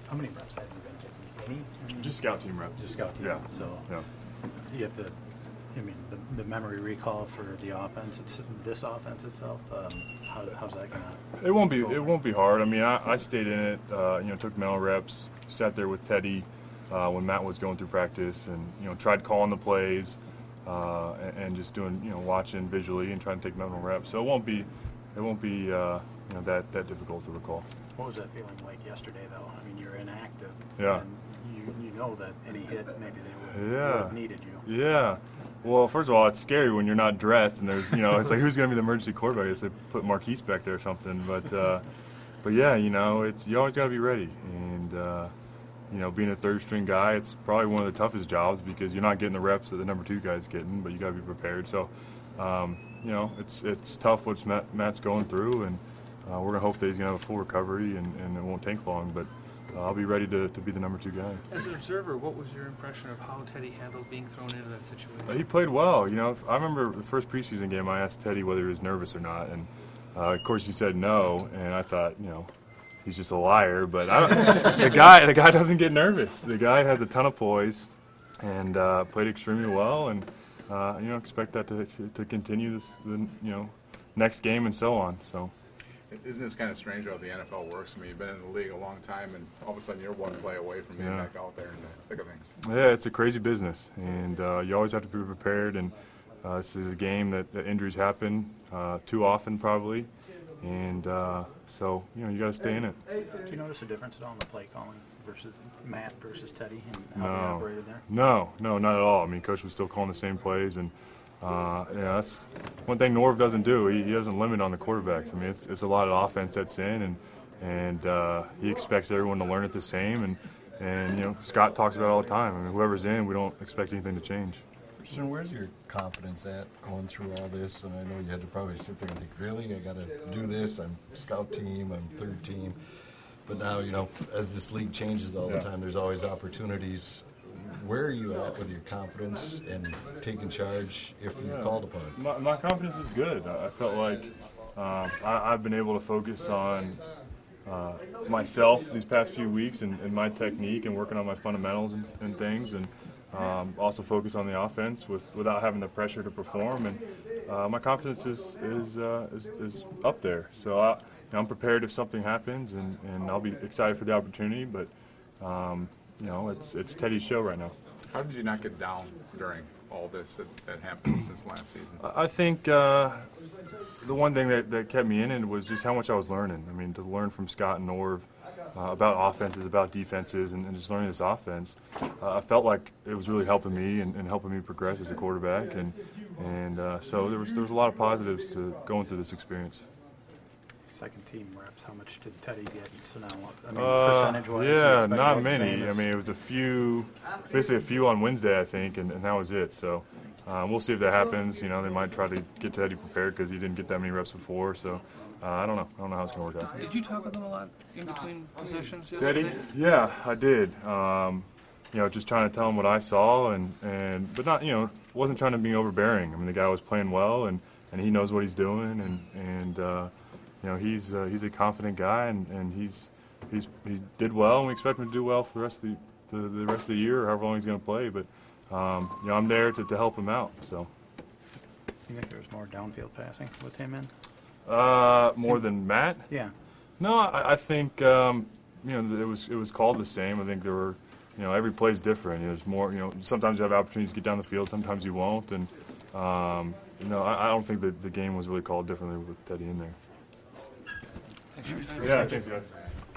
How many reps have you been taking? Any? Just scout team reps. Just scout team. Yeah. So yeah. you have to. I mean, the memory recall for the offense. It's this offense itself. How's that gonna? It won't be hard. I mean, I stayed in it. Took mental reps. Sat there with Teddy when Matt was going through practice, and tried calling the plays, and just doing watching visually and trying to take mental reps. So it won't be that difficult to recall. What was that feeling like yesterday, though? I mean, you're inactive. Yeah. And you know that any hit, maybe they would have needed you. Yeah. Well, first of all, it's scary when you're not dressed, and there's it's like, who's going to be the emergency quarterback? I guess they put Marquise back there or something. But yeah, it's you always got to be ready. And being a third string guy, it's probably one of the toughest jobs because you're not getting the reps that the number 2 guy's getting, but you got to be prepared. So, it's tough what Matt's going through, and we're gonna hope that he's gonna have a full recovery and it won't take long. But I'll be ready to be the number 2 guy. As an observer, what was your impression of how Teddy handled being thrown into that situation? He played well. I remember the first preseason game. I asked Teddy whether he was nervous or not, and of course he said no. And I thought, he's just a liar. But the guy doesn't get nervous. The guy has a ton of poise, and played extremely well. And expect that to continue the next game and so on. So. Isn't this kind of strange how the NFL works? I mean, you've been in the league a long time, and all of a sudden you're one play away from being back out there in the thick of things. Yeah, it's a crazy business, and you always have to be prepared. And this is a game that injuries happen too often, probably, and so you got to stay in it. Do you notice a difference at all in the play calling versus Matt versus Teddy and how they operated there? No, not at all. I mean, Coach was still calling the same plays, and that's one thing Norv doesn't do. He doesn't limit on the quarterbacks. I mean, it's a lot of offense that's in, and he expects everyone to learn it the same. And Scott talks about it all the time. I mean, whoever's in, we don't expect anything to change. Christian, where's your confidence at going through all this? And I know you had to probably sit there and think, really, I got to do this. I'm scout team, I'm third team. But now, as this league changes all the time, there's always opportunities. Where are you at with your confidence and taking charge if you're called upon? My confidence is good. I felt like I've been able to focus on myself these past few weeks and my technique and working on my fundamentals and things, and also focus on the offense without having the pressure to perform. And my confidence is up there. So I'm prepared if something happens, and I'll be excited for the opportunity. But it's Teddy's show right now. How did you not get down during all this that happened since last season? I think the one thing that kept me in it was just how much I was learning. I mean, to learn from Scott and Norv about offenses, about defenses, and just learning this offense. I felt like it was really helping me and helping me progress as a quarterback. And so there was a lot of positives to going through this experience. Second team reps, how much did Teddy get? So now, percentage-wise? Yeah, not many. I mean, it was basically a few on Wednesday, I think, and that was it. So we'll see if that happens. They might try to get Teddy prepared because he didn't get that many reps before. So I don't know. I don't know how it's going to work out. Did you talk with him a lot in between possessions yesterday? Teddy? Yeah, I did. Just trying to tell him what I saw, but not, wasn't trying to be overbearing. I mean, the guy was playing well, and he knows what he's doing, and he's a confident guy, and he did well, and we expect him to do well for the rest of the year, or however long he's going to play. But I'm there to help him out. So. You think there was more downfield passing with him in? More than Matt? Yeah. No, I think it was called the same. I think there were every play is different. There's more. Sometimes you have opportunities to get down the field, sometimes you won't, and I don't think that the game was really called differently with Teddy in there. Thanks for your time. Yeah, thanks, guys.